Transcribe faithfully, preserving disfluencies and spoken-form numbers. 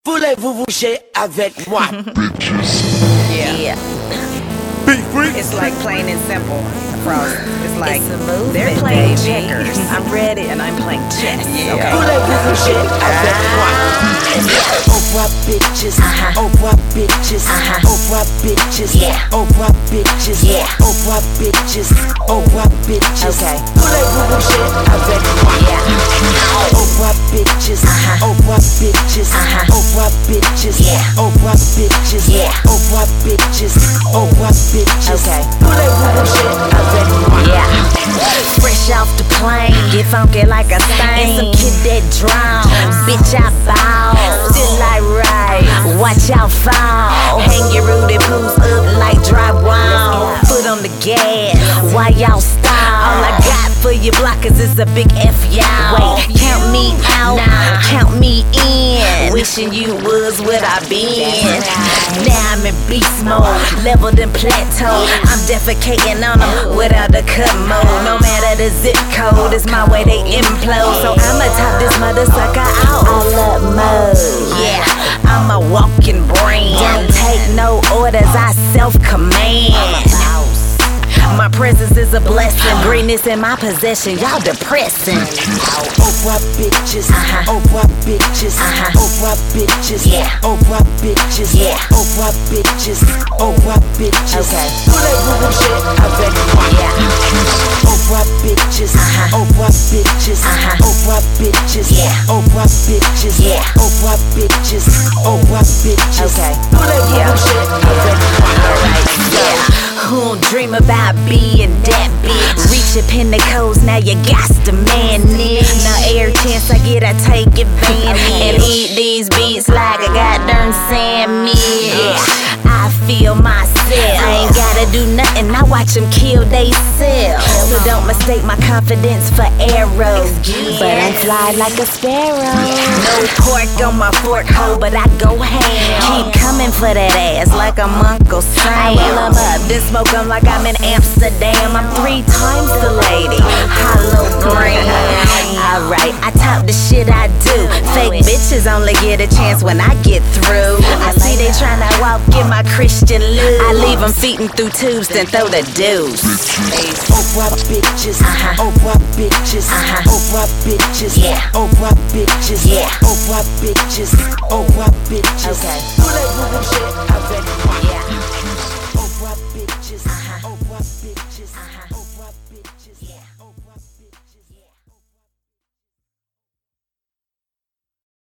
Voulez-vous bouger avec moi? Yeah. Yeah. Be free. It's like plain and simple. Across. It's like It's a movement, they're playing baby. checkers. I'm ready and I'm playing chess. Okay. Voulez-vous bouger avec moi? Au revoir bitches, Uh-huh. au revoir bitches, Uh-huh. au revoir bitches, Yeah. au revoir bitches, Yeah. au revoir bitches, au revoir bitches. Okay. Voulez-vous bouger avec moi? Yeah. Au revoir bitches, Uh-huh. au revoir bitches, Uh-huh. au revoir bitches, Yeah. au revoir bitches, Yeah. au revoir bitches, au revoir bitches. Okay. Voulez-vous bouger avec moi? Yeah. Fresh off the plane, get funky like a thing. And some kid that drown, bitch I bow. Still I ride, watch out fall. Hang your rooty poos up like drywall. Foot on the gas, why y'all stop? All I got for you blockers is a big F y'all. Wait, count me out, count me in. Wishing you was what I been. Now I'm in beast mode, leveled and plateaued. I'm defecating on them without a cut mode. No matter the zip code, it's my way they implode. So I'ma top this mother sucker out. I love mode. Yeah, I'm a walking brain. Don't take no orders, I self-command. My presence is a blessing. Greatness in my possession, y'all depressing. Au revoir bitches, Uh-huh. au revoir bitches, Uh-huh. au revoir bitches, Yeah. au revoir bitches, Yeah. au revoir bitches, au revoir bitches. Okay. Voulez-vous bouger avec moi? Yeah. Au revoir bitches, Uh-huh. au revoir bitches, Uh-huh. au revoir bitches, Yeah. au revoir bitches, Yeah. au revoir bitches, au revoir bitches. Okay. Voulez-vous Yeah. bouger avec moi? Alright, yeah. Who don't dream about being that bitch? Reach your pinnacles, now you got to man it. Now every chance I get, I take advantage and eat these beats like a goddamn sandwich. Yeah, I feel myself. I ain't gotta do nothing, I watch them kill they self. So don't mistake my confidence for arrows. But I fly like a sparrow. No pork on my fork hole, but I go ham. Keep coming for that ass like I'm Uncle Sam. I roll 'em up, then smoke 'em like I'm in Amsterdam. I'm three times the lady, hologram. Alright, I talk the shit I do. Fake bitches only get a chance when I get through. I see they tryna walk in my Christian look. I leave 'em feeding through tubes, then throw the deuce. Au revoir bitches, Uh-huh. au revoir bitches, Uh-huh. au revoir bitches, Yeah. au revoir bitches, Yeah. au revoir bitches, au revoir bitches. Okay. Voulez-vous bouger avec moi? Yeah.